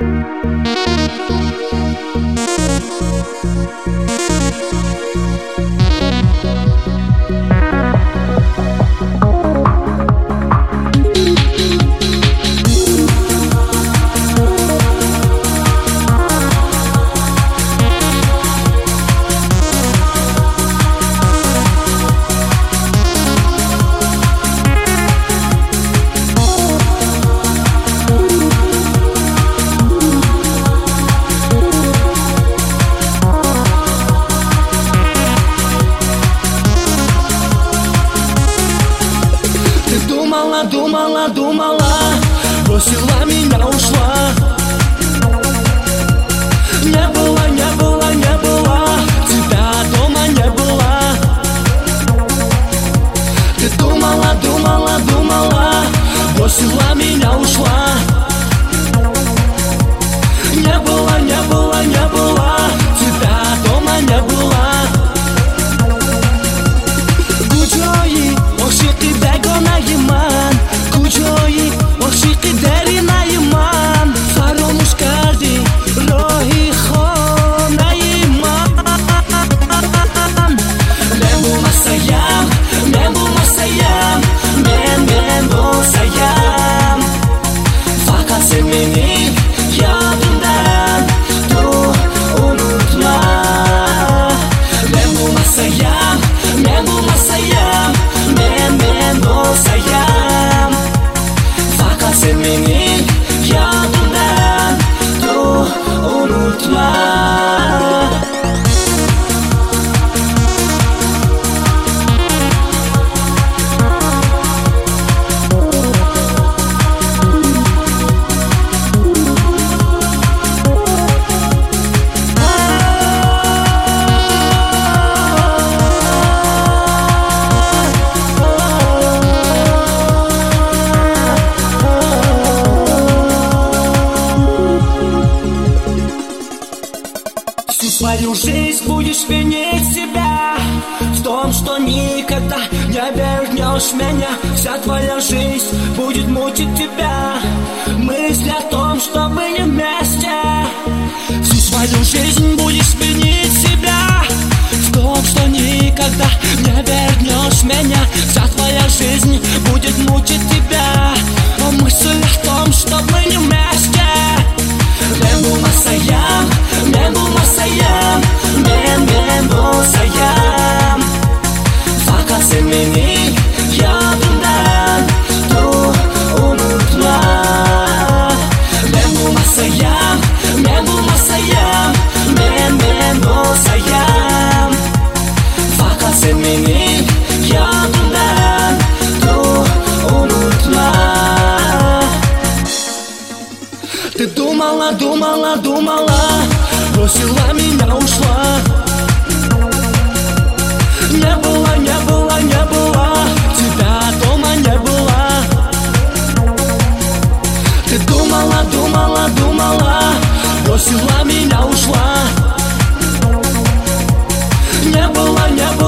Думала, бросила меня, ушла. Не было тебя дома, не было. Ты думала, бросила меня, ушла. Не было тебя дома, не было. Кучои, ошибки бегонайыман. Кучои, ошибки деринайыман. Фаромуш карди, рохи хонайыман. Мен булмасаям, мен болсаям. Fakat sen beni yadından unutma. Men bulmasayam, men bolsayam. Fakat sen beni yadından unutma. Свою жизнь будешь винить себя в том, что никогда не вернешь меня. Вся твоя жизнь будет мучить тебя мысль о том, что мы не вместе. Всю свою жизнь будешь винить себя в том, что никогда не вернешь меня. Вся твоя жизнь будет мучить тебя мысль о том, что мы не вместе. Men bolsayam. Fakat sen beni yadından unutma. Men bulmasayam. Fakat sen beni yadından unutma. Ты думала, бросила меня, ушла. Не было тебя дома, не было. Ты думала, бросила меня, ушла. Не было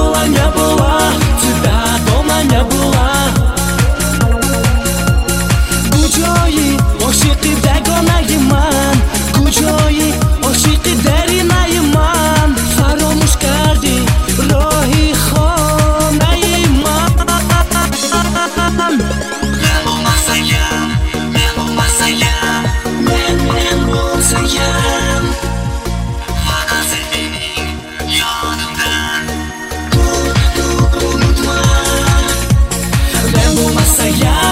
тебя дома, не было. Кучои, ошибки бегонайыман. Кучои, ошибки деринайыман. Фаромуш карди, рохи хонайыман. Мен булмасаям. Fakat sen beni yadımdan unutma. Men bulmasayam.